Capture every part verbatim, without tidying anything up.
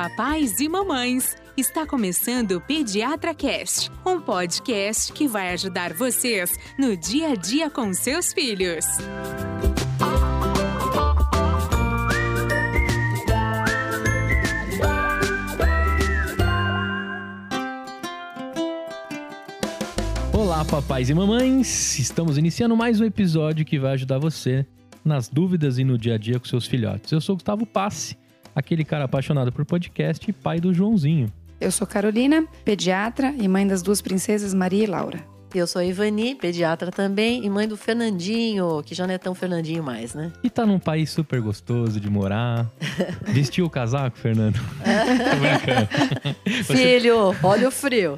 papais e mamães! Está começando o Pediatra Cast, um podcast que vai ajudar vocês no dia a dia com seus filhos. Olá, papais e mamães! Estamos iniciando mais um episódio que vai ajudar você nas dúvidas e no dia a dia com seus filhotes. Eu sou o Gustavo Passi, aquele cara apaixonado por podcast e pai do Joãozinho. Eu sou Carolina, pediatra e mãe das duas princesas Maria e Laura. Eu sou a Ivani, pediatra também e mãe do Fernandinho, que já não é tão Fernandinho mais, né? E tá num país super gostoso de morar. Vestiu o casaco, Fernando? Tô brincando. Filho, olha o frio.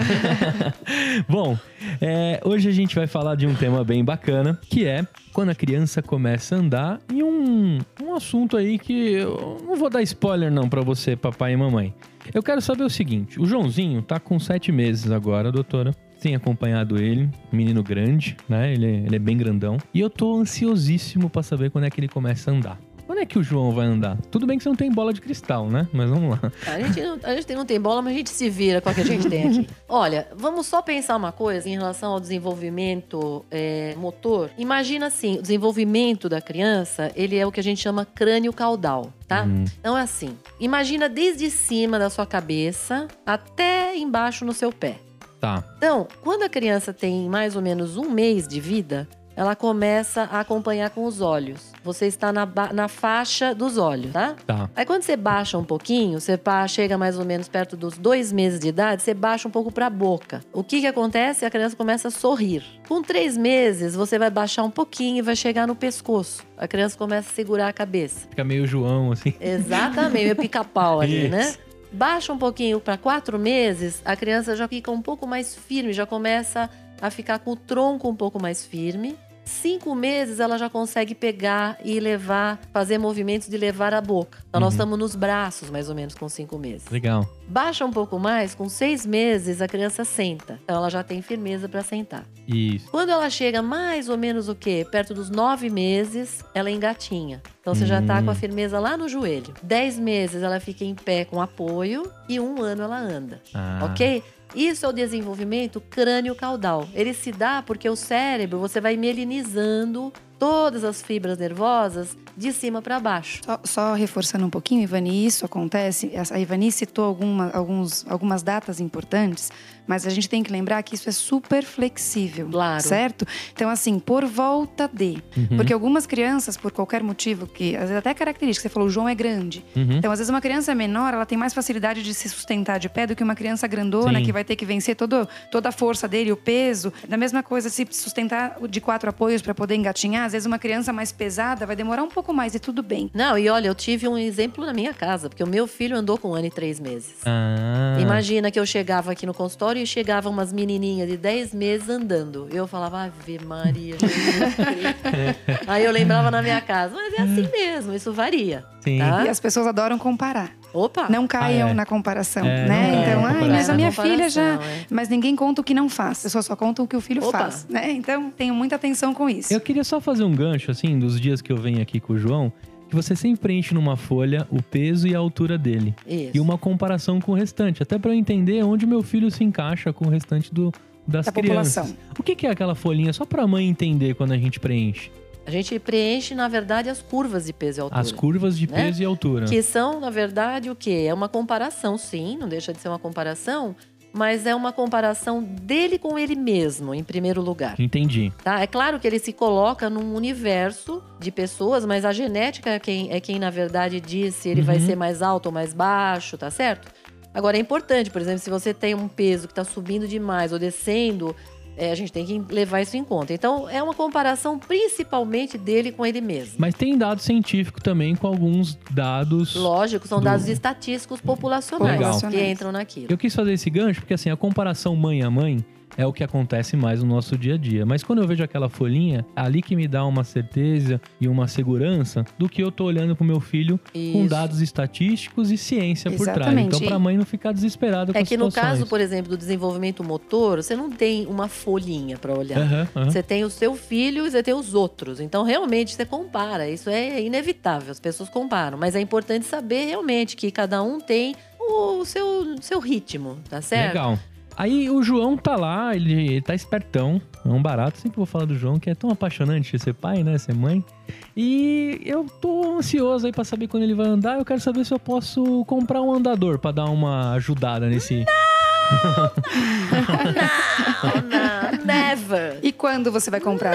Bom, é, hoje a gente vai falar de um tema bem bacana, que é quando a criança começa a andar, e um, um assunto aí que eu não vou dar spoiler não pra você, papai e mamãe. Eu quero saber o seguinte, o Joãozinho tá com sete meses agora, doutora. Tem acompanhado ele, menino grande, né? Ele, ele é bem grandão. E eu tô ansiosíssimo pra saber quando é que ele começa a andar. Quando é que o João vai andar? Tudo bem que você não tem bola de cristal, né? Mas vamos lá. A gente não, a gente não tem bola, mas a gente se vira com o que a gente tem aqui. Olha, vamos só pensar uma coisa em relação ao desenvolvimento é, motor. Imagina assim, o desenvolvimento da criança, ele é o que a gente chama crânio caudal, tá? Hum. Então é assim, imagina desde cima da sua cabeça até embaixo no seu pé. Tá. Então, quando a criança tem mais ou menos um mês de vida, ela começa a acompanhar com os olhos. Você está na, na faixa dos olhos, tá? Tá. Aí quando você baixa um pouquinho, você chega mais ou menos perto dos dois meses de idade, você baixa um pouco para a boca. O que que acontece? A criança começa a sorrir. Com três meses, você vai baixar um pouquinho e vai chegar no pescoço. A criança começa a segurar a cabeça. Fica meio João, assim. Exatamente, meio pica-pau ali, Isso. né? Baixa um pouquinho para quatro meses, a criança já fica um pouco mais firme, já começa a ficar com o tronco um pouco mais firme. Cinco meses ela já consegue pegar e levar, fazer movimentos de levar a boca. Então uhum. nós estamos nos braços mais ou menos com cinco meses. Legal. Baixa um pouco mais, com seis meses a criança senta. Então ela já tem firmeza para sentar. Isso. Quando ela chega mais ou menos o quê? Perto dos nove meses, ela engatinha. Então você hum. já tá com a firmeza lá no joelho. Dez meses ela fica em pé com apoio e um ano ela anda. Ah. Ok? Isso é o desenvolvimento crânio-caudal. Ele se dá porque o cérebro, você vai melinizando todas as fibras nervosas de cima para baixo. Só, só reforçando um pouquinho, Ivani, isso acontece. A Ivani citou alguma, alguns, algumas datas importantes, mas a gente tem que lembrar que isso é super flexível, claro. Certo? Então, assim, por volta de. Uhum. Porque algumas crianças, por qualquer motivo, que às vezes até característica, você falou, o João é grande. Uhum. Então, às vezes uma criança menor, ela tem mais facilidade de se sustentar de pé do que uma criança grandona, Sim. que vai ter que vencer todo, toda a força dele, o peso. Da mesma coisa, se sustentar de quatro apoios para poder engatinhar, às vezes uma criança mais pesada vai demorar um pouco mais e tudo bem. Não, e olha, eu tive um exemplo na minha casa, porque o meu filho andou com um ano e três meses. Ah. Imagina que eu chegava aqui no consultório e chegavam umas menininhas de dez meses andando. Eu falava, Ave Maria, Jesus Cristo. Aí eu lembrava na minha casa, mas é assim mesmo, isso varia. Sim. Tá? E as pessoas adoram comparar. Opa! Não caiam ah, é. na comparação, é, né? Então, é, ai, mas a minha filha já… É. Mas ninguém conta o que não faz. As pessoas só contam o que o filho Opa. faz, né? Então, tenho muita atenção com isso. Eu queria só fazer um gancho, assim, dos dias que eu venho aqui com o João, que você sempre preenche numa folha o peso e a altura dele. Isso. E uma comparação com o restante, até pra eu entender onde meu filho se encaixa com o restante do, das da crianças. população. O que que é aquela folhinha? Só pra mãe entender quando a gente preenche. A gente preenche, na verdade, as curvas de peso e altura. As curvas de né? peso e altura. Que são, na verdade, o quê? É uma comparação, sim, não deixa de ser uma comparação, mas é uma comparação dele com ele mesmo, em primeiro lugar. Entendi. Tá? É claro que ele se coloca num universo de pessoas, mas a genética é quem, é quem na verdade, diz se ele uhum. vai ser mais alto ou mais baixo, tá certo? Agora, é importante, por exemplo, se você tem um peso que está subindo demais ou descendo… É, a gente tem que levar isso em conta. Então, é uma comparação principalmente dele com ele mesmo. Mas tem dado científico também com alguns dados… Lógico, são do... dados estatísticos populacionais Legal. que entram naquilo. Eu quis fazer esse gancho porque, assim, a comparação mãe a mãe, é o que acontece mais no nosso dia a dia. Mas quando eu vejo aquela folhinha, é ali que me dá uma certeza e uma segurança do que eu tô olhando pro meu filho Isso. com dados estatísticos e ciência Exatamente. por trás. Então, pra mãe não ficar desesperada com É as que no situações. caso, por exemplo, do desenvolvimento motor, você não tem uma folhinha pra olhar. Uhum, uhum. Você tem o seu filho e você tem os outros. Então, realmente, você compara. Isso é inevitável, as pessoas comparam. Mas é importante saber realmente que cada um tem o seu, seu ritmo, tá certo? Legal. Aí o João tá lá, ele tá espertão, é um barato. Sempre vou falar do João, que é tão apaixonante ser pai, né, ser mãe. E eu tô ansioso aí pra saber quando ele vai andar. Eu quero saber se eu posso comprar um andador pra dar uma ajudada nesse... Não, não, never. E quando você vai comprar?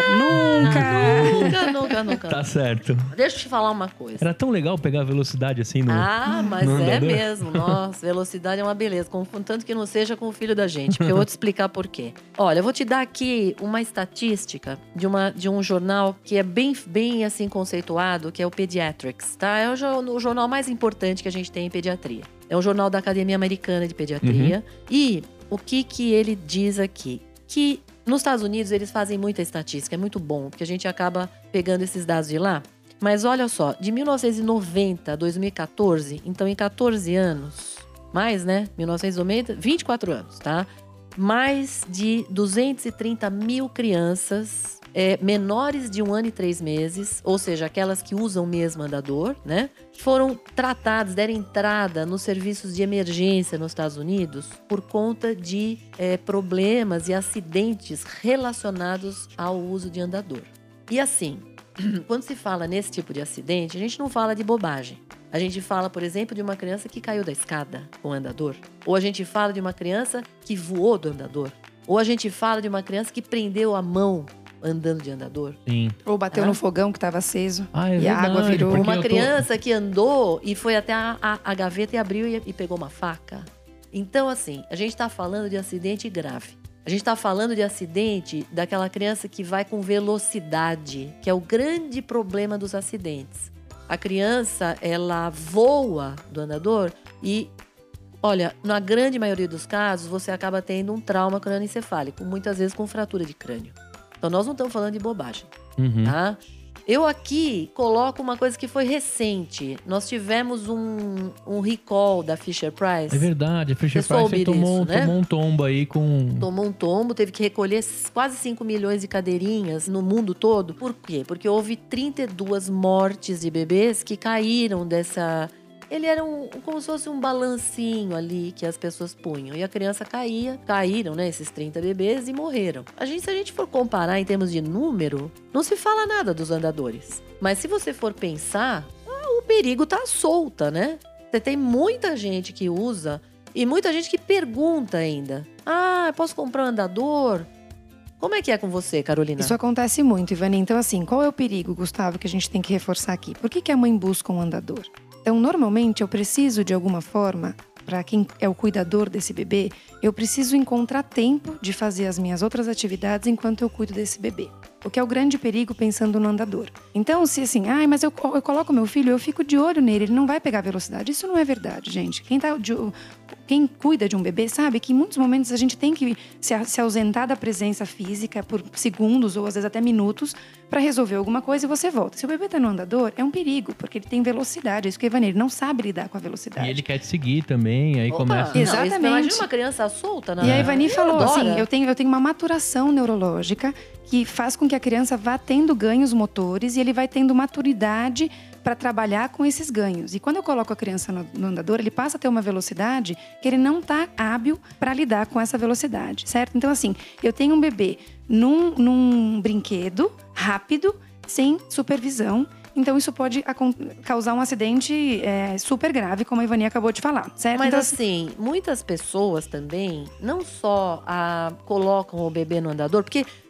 Nunca! Nunca, nunca, nunca. Tá certo. Deixa eu te falar uma coisa. Era tão legal pegar a velocidade assim no Ah, mas no é andador. mesmo. Nossa, velocidade é uma beleza. Contanto que não seja com o filho da gente. Porque eu vou te explicar por quê. Olha, eu vou te dar aqui uma estatística de, uma, de um jornal que é bem, bem assim conceituado, que é o Pediatrics, tá? É o, jo- o jornal mais importante que a gente tem em pediatria. É um jornal da Academia Americana de Pediatria. Uhum. E o que que ele diz aqui? Que nos Estados Unidos eles fazem muita estatística. É muito bom, porque a gente acaba pegando esses dados de lá. Mas olha só, de mil novecentos e noventa a dois mil e quatorze, então em quatorze anos, mais, né? mil novecentos e noventa, vinte e quatro anos, tá? Mais de duzentos e trinta mil crianças é, menores de um ano e três meses, ou seja, aquelas que usam mesmo andador, né? Foram tratadas, deram entrada nos serviços de emergência nos Estados Unidos por conta de é, problemas e acidentes relacionados ao uso de andador. E assim, quando se fala nesse tipo de acidente, a gente não fala de bobagem. A gente fala, por exemplo, de uma criança que caiu da escada com o andador. Ou a gente fala de uma criança que voou do andador. Ou a gente fala de uma criança que prendeu a mão andando de andador. Sim. Ou bateu Ah. no fogão que estava aceso Ah, é e a verdade, água virou. porque Uma eu tô- criança que andou e foi até a, a, a gaveta e abriu e, e pegou uma faca. Então, assim, a gente está falando de acidente grave. A gente está falando de acidente daquela criança que vai com velocidade, que é o grande problema dos acidentes. A criança, ela voa do andador e, olha, na grande maioria dos casos, você acaba tendo um trauma crânioencefálico, muitas vezes com fratura de crânio. Então, nós não estamos falando de bobagem, Uhum. tá? Eu aqui coloco uma coisa que foi recente. Nós tivemos um, um recall da Fisher-Price. É verdade, a Fisher Você soube Price tomou, disso, né? tomou um tombo aí com... Tomou um tombo, teve que recolher quase cinco milhões de cadeirinhas no mundo todo. Por quê? Porque houve trinta e duas mortes de bebês que caíram dessa... Ele era um, como se fosse um balancinho ali que as pessoas punham. E a criança caía, caíram, né, esses trinta bebês e morreram. A gente, se a gente for comparar em termos de número, não se fala nada dos andadores. Mas se você for pensar, ah, o perigo tá solta, né? Você tem muita gente que usa e muita gente que pergunta ainda. Ah, eu posso comprar um andador? Como é que é com você, Carolina? Isso acontece muito, Ivani. Então, assim, qual é o perigo, Gustavo, que a gente tem que reforçar aqui? Por que, que a mãe busca um andador? Então, normalmente, eu preciso, de alguma forma, para quem é o cuidador desse bebê, eu preciso encontrar tempo de fazer as minhas outras atividades enquanto eu cuido desse bebê. O que é o grande perigo pensando no andador. Então, se assim, ai, mas eu, eu coloco meu filho, eu fico de olho nele, ele não vai pegar velocidade. Isso não é verdade, gente. Quem, tá de, quem cuida de um bebê sabe que em muitos momentos a gente tem que se, se ausentar da presença física por segundos ou às vezes até minutos para resolver alguma coisa e você volta. Se o bebê tá no andador, é um perigo, porque ele tem velocidade. É isso que o Ivani, ele não sabe lidar com a velocidade. E ele quer te seguir também, aí Opa, começa... não, Exatamente. isso- Imagina uma criança solta, né? E a Ivani falou adora. assim, eu tenho, eu tenho uma maturação neurológica que faz com que a criança vá tendo ganhos motores e ele vai tendo maturidade para trabalhar com esses ganhos. E quando eu coloco a criança no, no andador, ele passa a ter uma velocidade que ele não está hábil para lidar com essa velocidade, certo? Então, assim, eu tenho um bebê num, num brinquedo rápido, sem supervisão. Então, isso pode acon- causar um acidente é, super grave, como a Ivani acabou de falar, certo? Mas então, assim, muitas pessoas também não só ah, colocam o bebê no andador, porque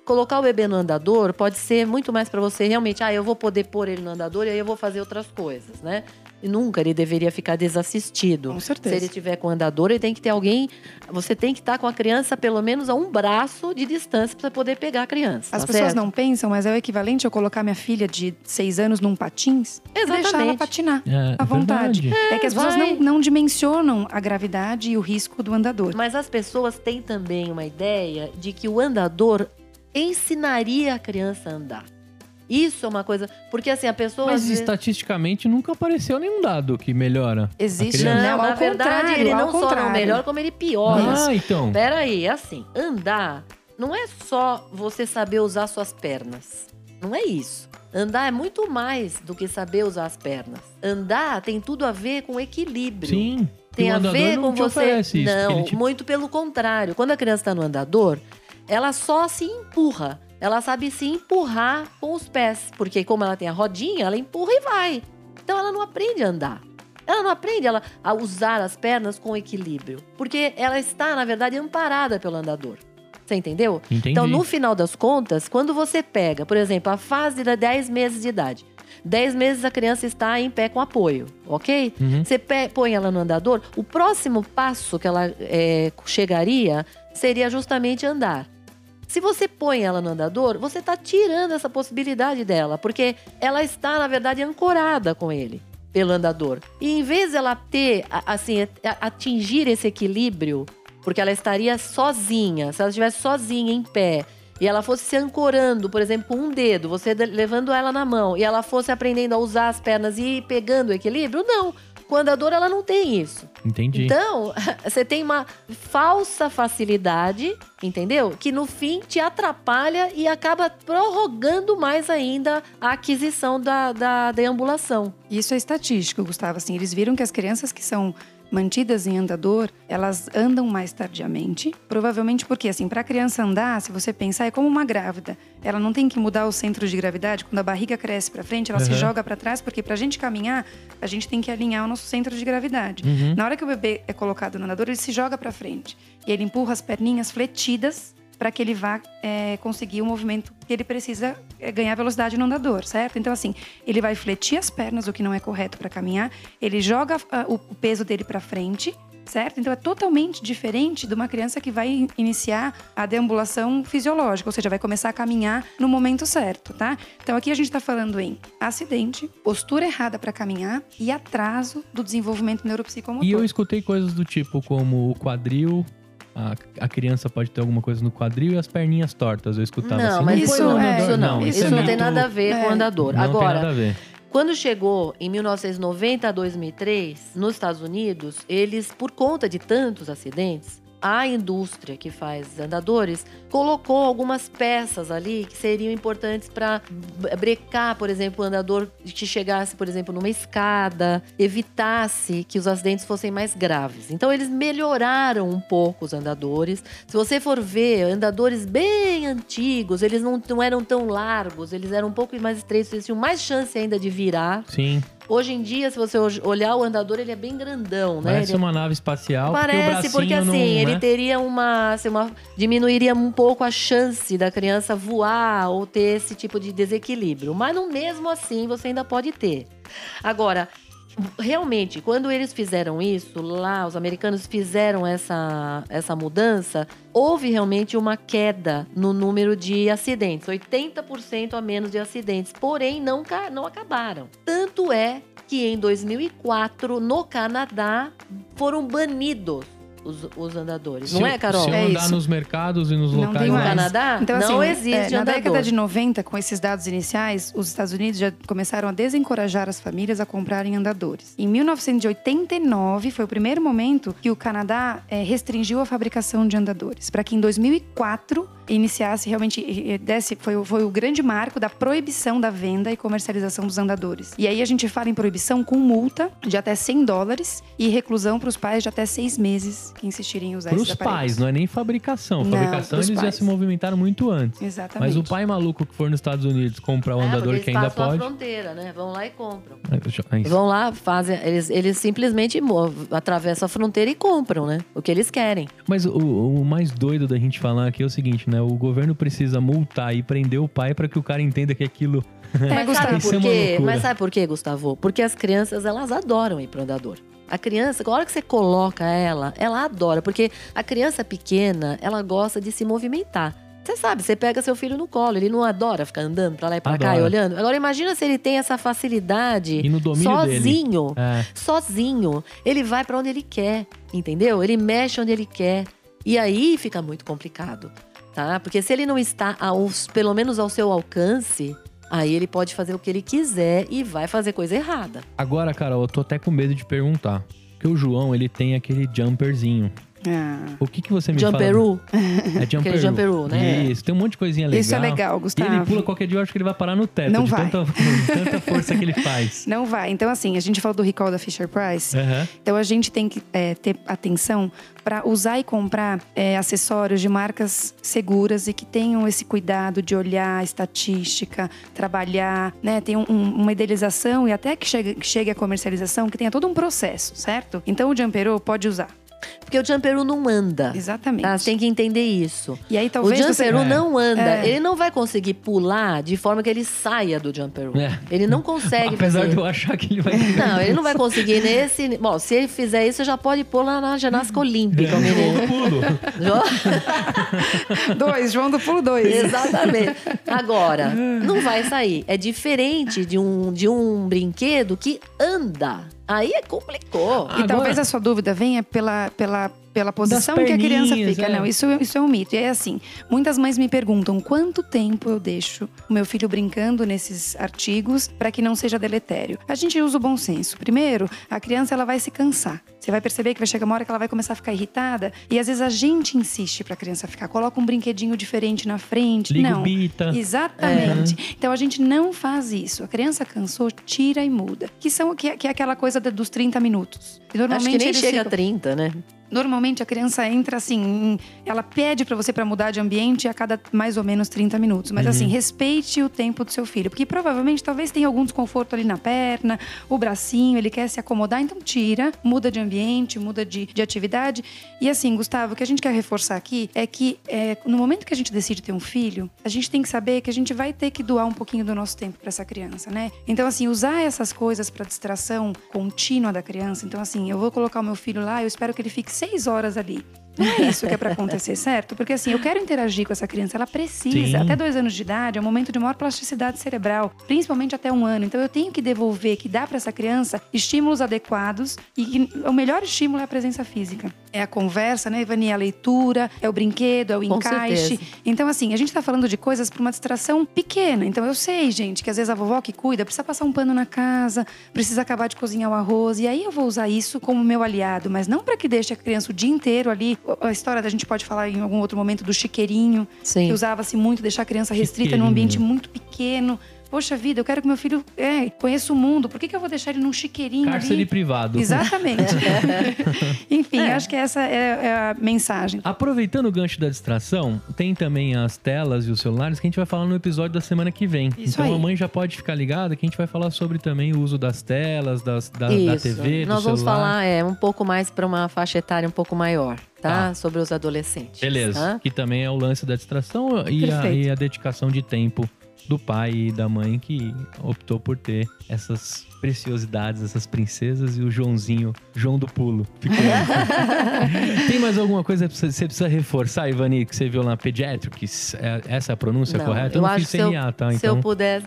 colocar o bebê no andador pode ser muito mais para você realmente, ah, eu vou poder pôr ele no andador e aí eu vou fazer outras coisas, né? E nunca ele deveria ficar desassistido. Com certeza. Se ele tiver com andador, ele tem que ter alguém, você tem que estar com a criança pelo menos a um braço de distância para poder pegar a criança. As tá pessoas certo? não pensam, mas é o equivalente a eu colocar minha filha de seis anos num patins e deixar ela Exatamente. patinar É, à vontade. verdade. É, que as pessoas vai. não, não dimensionam a gravidade e o risco do andador. Mas as pessoas têm também uma ideia de que o andador ensinaria a criança a andar. Isso é uma coisa… Porque assim, a pessoa… Mas às vezes- estatisticamente nunca apareceu nenhum dado que melhora. a Existe, criança. né? Não, Ao na verdade, contrário, ele ao não só não contrário. melhora, como ele piora. Ah, então. Peraí, é assim, andar não é só você saber usar suas pernas. Não é isso. Andar é muito mais do que saber usar as pernas. Andar tem tudo a ver com equilíbrio. Sim. Tem E o a andador ver não com te você. oferece isso, não, porque ele te- muito pelo contrário. Quando a criança está no andador, ela só se empurra. Ela sabe se empurrar com os pés, porque como ela tem a rodinha, ela empurra e vai. Então ela não aprende a andar. Ela não aprende ela, a usar as pernas com equilíbrio, porque ela está, na verdade, amparada pelo andador. Você entendeu? Entendi. Então, no final das contas, quando você pega, por exemplo, a fase de dez meses de idade, dez meses a criança está em pé com apoio, ok? Uhum. Você pe- põe ela no andador, o próximo passo que ela é, chegaria seria justamente andar. Se você põe ela no andador, você está tirando essa possibilidade dela, porque ela está, na verdade, ancorada com ele, pelo andador. E em vez dela ter, a- assim, a- atingir esse equilíbrio, porque ela estaria sozinha, se ela estivesse sozinha em pé, e ela fosse se ancorando, por exemplo, com um dedo, você de- levando ela na mão, e ela fosse aprendendo a usar as pernas e ir pegando o equilíbrio, não. Com o andador, ela não tem isso. Entendi. Então, você tem uma falsa facilidade, entendeu? Que no fim te atrapalha e acaba prorrogando mais ainda a aquisição da, da deambulação. Isso é estatístico, Gustavo. Assim, eles viram que as crianças que são mantidas em andador, elas andam mais tardiamente. Provavelmente porque, assim, para a criança andar, se você pensar, é como uma grávida. Ela não tem que mudar o centro de gravidade. Quando a barriga cresce para frente, ela Uhum. se joga para trás, porque para a gente caminhar, a gente tem que alinhar o nosso centro de gravidade. Uhum. Na hora que o bebê é colocado no andador, ele se joga para frente. E ele empurra as perninhas fletidas para que ele vá é, conseguir o movimento que ele precisa é, ganhar velocidade no andador, certo? Então, assim, ele vai fletir as pernas, o que não é correto para caminhar. Ele joga ah, o, o peso dele para frente, certo? Então, é totalmente diferente de uma criança que vai in- iniciar a deambulação fisiológica, ou seja, vai começar a caminhar no momento certo, tá? Então, aqui a gente está falando em acidente, postura errada para caminhar e atraso do desenvolvimento neuropsicomotor. E eu escutei coisas do tipo como o quadril, a, a criança pode ter alguma coisa no quadril e as perninhas tortas. Eu escutava Não, assim. mas isso põe no é- andador, isso não. Isso, isso é não tem muito- nada a ver com o é. andador. Não Agora, tem nada a ver. quando chegou em mil novecentos e noventa a dois mil e três, nos Estados Unidos, eles, por conta de tantos acidentes, a indústria que faz andadores colocou algumas peças ali que seriam importantes para brecar, por exemplo, o andador que chegasse, por exemplo, numa escada, evitasse que os acidentes fossem mais graves. Então, eles melhoraram um pouco os andadores. Se você for ver, andadores bem antigos, eles não, não eram tão largos, eles eram um pouco mais estreitos, eles tinham mais chance ainda de virar. Sim. Hoje em dia, se você olhar o andador, ele é bem grandão, né? Parece Ele é- uma nave espacial. Parece, porque, o bracinho porque assim, não, ele né? teria uma, assim, uma… Diminuiria um pouco a chance da criança voar ou ter esse tipo de desequilíbrio. Mas no mesmo assim, você ainda pode ter. Agora, realmente, quando eles fizeram isso, lá, os americanos fizeram essa, essa mudança, houve realmente uma queda no número de acidentes. oitenta por cento a menos de acidentes. Porém, não, ca- não acabaram. Tanto é que em dois mil e quatro, no Canadá, foram banidos os, os andadores. Se Não eu- é, Carol? Se eu É andar isso. nos mercados e nos Não locais tem No mais. mais. Canadá, Então, não assim, existe é, na andador. década de noventa, com esses dados iniciais, os Estados Unidos já começaram a desencorajar as famílias a comprarem andadores. Em mil novecentos e oitenta e nove, foi o primeiro momento que o Canadá eh, restringiu a fabricação de andadores, para que em dois mil e quatro iniciasse realmente, eh, eh, desse, foi, o- foi o grande marco da proibição da venda e comercialização dos andadores. E aí a gente fala em proibição com multa de até cem dólares e reclusão para os pais de até seis meses que insistirem em usar Para esses os aparelhos. pais, não é nem fabricação. Não, Fabricação pros eles já pais. se movimentaram muito antes. Exatamente. Mas o pai maluco que for nos Estados Unidos comprar o É, andador porque que eles ainda passam a pode. fronteira, né? Vão lá e compram. É isso. Vão lá, fazem. Eles, eles simplesmente mo- atravessam a fronteira e compram, né? O que eles querem. Mas o, o mais doido da gente falar aqui é o seguinte: né? O governo precisa multar e prender o pai para que o cara entenda que aquilo... É, Mas sabe Isso por é uma quê? loucura. Mas sabe por quê, Gustavo? Porque as crianças, elas adoram ir pro andador. A criança, a hora que você coloca ela, ela adora. Porque a criança pequena, ela gosta de se movimentar. Você sabe, você pega seu filho no colo, ele não adora ficar andando pra lá e pra cá e Adora. olhando. Agora imagina se ele tem essa facilidade E no domínio sozinho. dele. É. Sozinho. Ele vai pra onde ele quer, entendeu? Ele mexe onde ele quer. E aí fica muito complicado, tá? Porque se ele não está, aos, pelo menos ao seu alcance, aí ele pode fazer o que ele quiser e vai fazer coisa errada. Agora, Carol, eu tô até com medo de perguntar. Porque o João, ele tem aquele jumperzinho. Ah. O que que você me Jumperoo. fala? É jumperoo. Aquele jumperoo, né? Isso, tem um monte de coisinha legal. Isso é legal, Gustavo. E ele pula qualquer dia, eu acho que ele vai parar no teto. Não de vai. Tanta, tanta força que ele faz. Não vai. Então, assim, a gente falou do recall da Fisher-Price. Aham. Então, a gente tem que é, ter atenção para usar e comprar é, acessórios de marcas seguras e que tenham esse cuidado de olhar a estatística, trabalhar, né? Tem um, um, uma idealização e até que chegue, que chegue a comercialização, que tenha todo um processo, certo? Então, o Jumperoo pode usar. Porque o jumperoo não anda. Exatamente. Tá? Você tem que entender isso. E aí, O talvez você... jumperoo É. não anda. É. Ele não vai conseguir pular de forma que ele saia do jumperoo. É. Ele não consegue Apesar fazer. de eu achar que ele vai... Não, ele não vai conseguir nesse... Bom, se ele fizer isso, já pode pôr lá na ginástica olímpica, o menino. Eu pulo. Dois, João do Pulo dois. Exatamente. Agora, não vai sair. É diferente de um, de um brinquedo que anda. Aí é complicou. E Agora- talvez a sua dúvida venha pela, pela, pela posição que a criança perninhas, fica. é. Não, isso, isso é um mito. E é assim, muitas mães me perguntam quanto tempo eu deixo o meu filho brincando nesses artigos para que não seja deletério. A gente usa o bom senso. Primeiro, a criança ela vai se cansar. Você vai perceber que vai chegar uma hora que ela vai começar a ficar irritada. E às vezes a gente insiste para a criança ficar. Coloca um brinquedinho diferente na frente. Liga não. o bita. Exatamente. Então a gente não faz isso. A criança cansou, tira e muda. Que, são, que, é- que é aquela coisa da- dos trinta minutos. E Acho normalmente que nem eles chega a ficam- trinta, né? Normalmente a criança entra assim, em- ela pede pra você pra mudar de ambiente a cada mais ou menos trinta minutos. Mas assim, respeite o tempo do seu filho. Porque provavelmente talvez tenha algum desconforto ali na perna, o bracinho, ele quer se acomodar. Então tira, muda de ambiente, muda de, de atividade. E assim, Gustavo, o que a gente quer reforçar aqui é que é, no momento que a gente decide ter um filho, a gente tem que saber que a gente vai ter que doar um pouquinho do nosso tempo pra essa criança, né? Então assim, usar essas coisas pra distração contínua da criança. Então assim, eu vou colocar o meu filho lá, eu espero que ele fique seis horas ali. Não é isso que é pra acontecer, certo? Porque assim, eu quero interagir com essa criança, ela precisa. Sim. Até dois anos de idade é um momento de maior plasticidade cerebral, principalmente até um ano. Então eu tenho que devolver, que dá pra essa criança estímulos adequados e que o melhor estímulo é a presença física. É a conversa, né, Ivani? É a leitura, é o brinquedo, é o Com encaixe. certeza. Então assim, a gente tá falando de coisas pra uma distração pequena. Então eu sei, gente, que às vezes a vovó que cuida precisa passar um pano na casa, precisa acabar de cozinhar o arroz. E aí eu vou usar isso como meu aliado, mas não pra que deixe a criança o dia inteiro ali. A história da gente pode falar em algum outro momento do chiqueirinho, Sim. que usava-se muito, deixar a criança restrita Chiqueirinho. num ambiente muito pequeno. Poxa vida, eu quero que meu filho é, conheça o mundo. Por que, que eu vou deixar ele num chiqueirinho Cárcere ali? privado. Exatamente. Enfim, acho que essa é, é a mensagem. Aproveitando o gancho da distração, tem também as telas e os celulares que a gente vai falar no episódio da semana que vem. Isso então aí. a mãe já pode ficar ligada que a gente vai falar sobre também o uso das telas, das, da, da Isso. T V, do Nós vamos celular. falar é, um pouco mais para uma faixa etária um pouco maior, tá? Tá. Sobre os adolescentes. Beleza. Tá? Que também é o lance da distração e a, Perfeito. e a dedicação de tempo do pai e da mãe que optou por ter essas preciosidades, essas princesas e o Joãozinho, João do Pulo. pequeno. Tem mais alguma coisa que você precisa reforçar, Ivani, que você viu lá, Pediatrics? É- Essa é a pronúncia Não, correta? Eu eu não acho fiz que se eu- C N A, tá? Se Então, eu pudesse.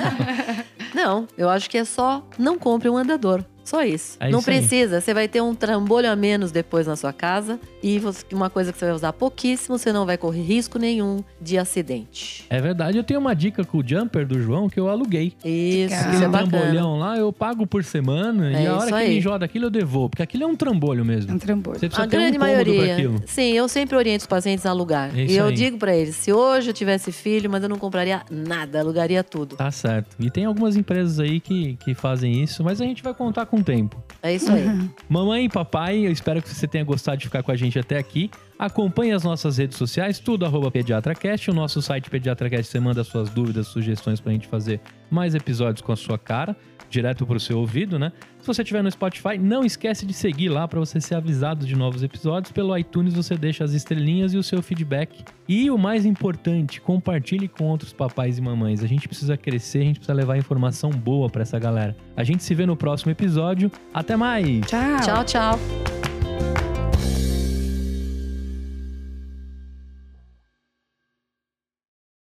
Não, eu acho que é só não compre um andador. Só isso. É não isso aí. precisa. Você vai ter um trambolho a menos depois na sua casa. E você- uma coisa que você vai usar pouquíssimo, você não vai correr risco nenhum de acidente. é verdade. Eu tenho uma dica com o jumper do João que eu aluguei. Isso, Legal. isso Aquele é bacana. trambolhão lá, eu pago por semana É e a isso hora que aí. ele joga aquilo eu devolvo. Porque aquilo é um trambolho mesmo. É um trambolho. Você precisa A ter um grande cômodo pra maioria. aquilo. Sim, eu sempre oriento os pacientes a alugar. É isso E eu aí. digo pra eles, se hoje eu tivesse filho, mas eu não compraria nada, alugaria tudo. Tá certo. E tem algumas empresas aí que, que fazem isso, mas a gente vai contar com o tempo. É isso aí. Mamãe e papai, eu espero que você tenha gostado de ficar com a gente até aqui. Acompanhe as nossas redes sociais, tudo arroba PediatraCast. O nosso site PediatraCast, você manda suas dúvidas, sugestões pra gente fazer mais episódios com a sua cara, direto pro seu ouvido, né? Se você estiver no Spotify, não esquece de seguir lá para você ser avisado de novos episódios. Pelo iTunes você deixa as estrelinhas e o seu feedback. E o mais importante, compartilhe com outros papais e mamães. A gente precisa crescer, a gente precisa levar informação boa para essa galera. A gente se vê no próximo episódio. Até mais! Tchau! Tchau, tchau.